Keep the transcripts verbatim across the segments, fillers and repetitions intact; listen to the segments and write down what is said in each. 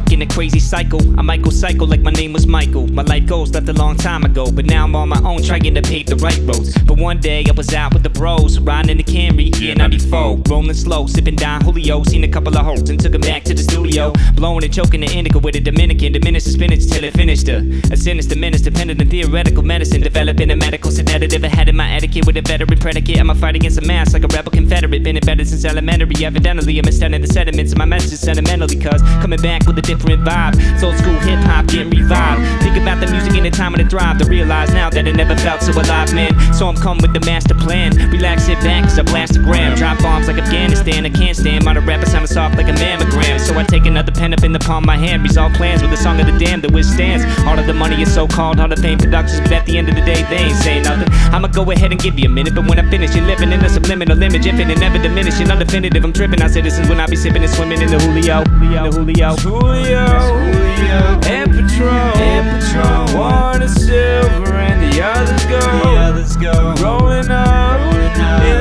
stuck in a crazy cycle. I might go psycho like my name was Michael. My life goals left a long time ago, but now I'm on my own trying to pave the right roads. But one day I was out with the bros, riding in the Camry, yeah, ninety-four, rolling slow, sipping Don Julio. Seen a couple of hoes and took them back to the studio, blowing and choking the indica with a Dominican. Diminish the spinach till it finished her. A sinister menace, dependent on theoretical medicine, developing a medical sedative. I had in my etiquette with a veteran predicate. I'ma fight against a mass like a rebel Confederate. Been embedded since elementary. Evidently, I'm extending the sediments of my message sentimentally, cause coming back with a different vibe. It's old school hip hop getting revived. Think about the music in the time of the drive to realize now that it never felt so alive, man. So I'm coming with the master plan. Relax, sit back, cause I blast a gram. Drop bombs like Afghanistan. I can't stand modern rappers sounding soft like a mammogram. So I take another pen up in the palm of my hand. Resolve plans with a song of the damned that withstands all of the money is so-called Hall of Fame productions, but at the end of the day they ain't saying nothing. I'ma go ahead and give you a minute, but when I finish, you're living in a subliminal image, infinite, never diminishing, undefinitive. I'm tripping out citizens when I be sipping and swimming in the Julio, Julio, Julio, Julio, Julio, and Patron, and Patron. One is silver and the others go, the others go. Rolling up, rolling up in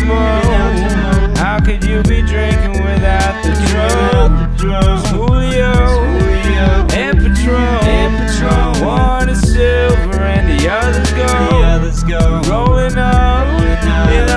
Optimo. How could you be drinking without the drum? Julio, Julio, and Patron, and Patron. One is silver and the others go, the others go. Rolling up, rolling up in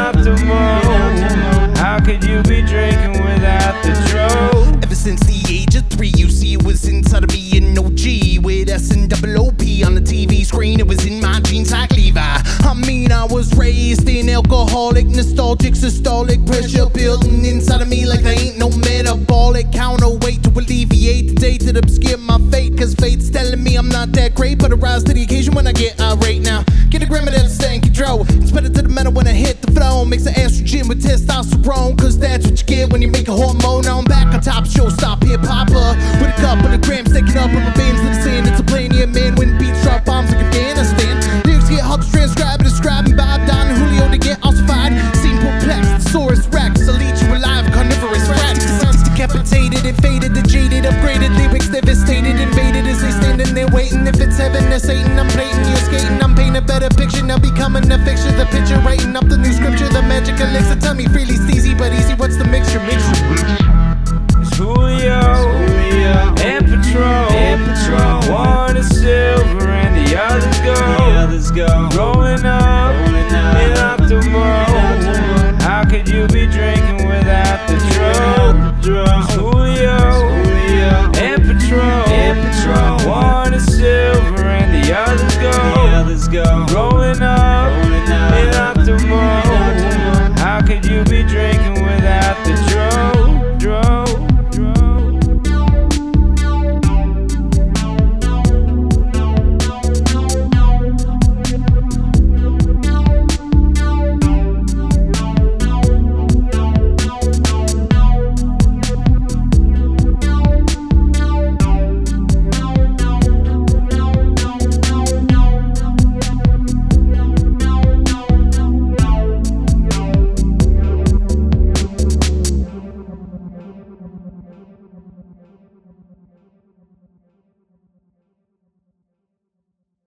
Optimo. How could you be drinking without the drum? Ever since the age of three, you see it was inside of me an O G with S and double O P on the T V screen. It was in my jeans like Levi. I mean, I was raised in alcoholic, nostalgic, systolic pressure building inside of me like there ain't no metabolic counterweight to alleviate the day to obscure my fate. Cause fate's telling me I'm not that great, but I rise to the occasion when I get irate. Now, get a grandma that's staying control. It's better to the metal when I hit the flow. Mix the estrogen with testosterone, cause that's what you get when you make a hormone. Now I'm back on top, show stop hip hopper with a couple of grams taking up rubber bands to the sand. It's a plania man when beats drop bombs like Afghanistan. Lyrics get hard to transcribe and describe, and Bob Don and Julio to get ossified. Seem perplexed, thesaurus rex, I'll eat you alive, carnivorous rats. Decapitated and faded, the jaded, upgraded lyrics devastated, invaded as they standing there waiting. If it's heaven, they're Satan.